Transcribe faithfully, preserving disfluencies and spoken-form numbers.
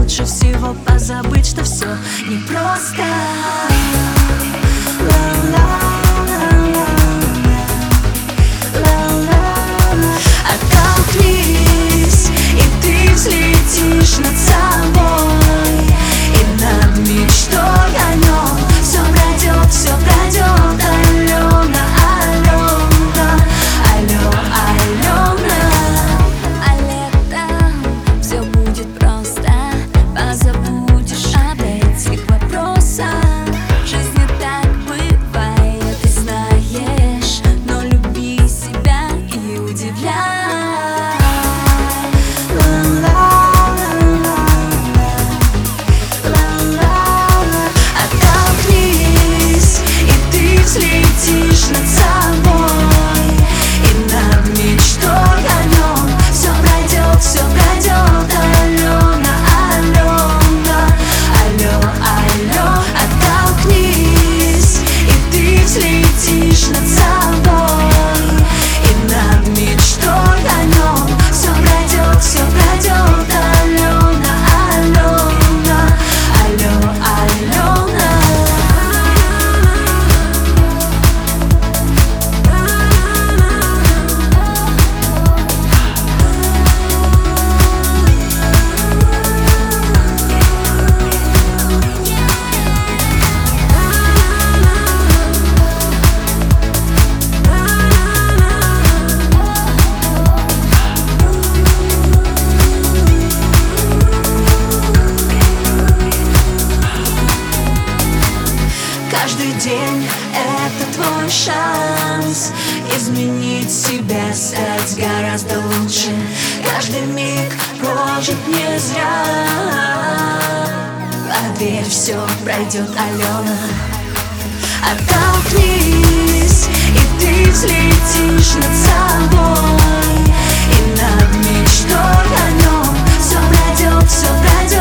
лучше всего позабыть, что все непросто. Оттолкнись, и ты взлетишь над собой, и над мечтой о нем все пройдет, все пройдет. Алена, Алена, алло, Алена. А летом все будет просто, позабудешь об этих вопросах. В жизни так бывает, ты знаешь, но люби себя и удивляй. Оттолкнись, и ты взлетишь над собой, и над мечтой о нем все пройдет, все пройдет. Алена, Алена, алло, алло. Оттолкнись, и ты взлетишь над собой, и над мечтой о нем все пройдет, все пройдет. Алена, Алена, алло, Алена. Каждый день — это твой шанс изменить себя, стать гораздо лучше. Каждый миг прожит не зря. Поверь, все пройдет, Алена. Оттолкнись, и ты взлетишь над собой, и над мечтой о нем все пройдет, все пройдет.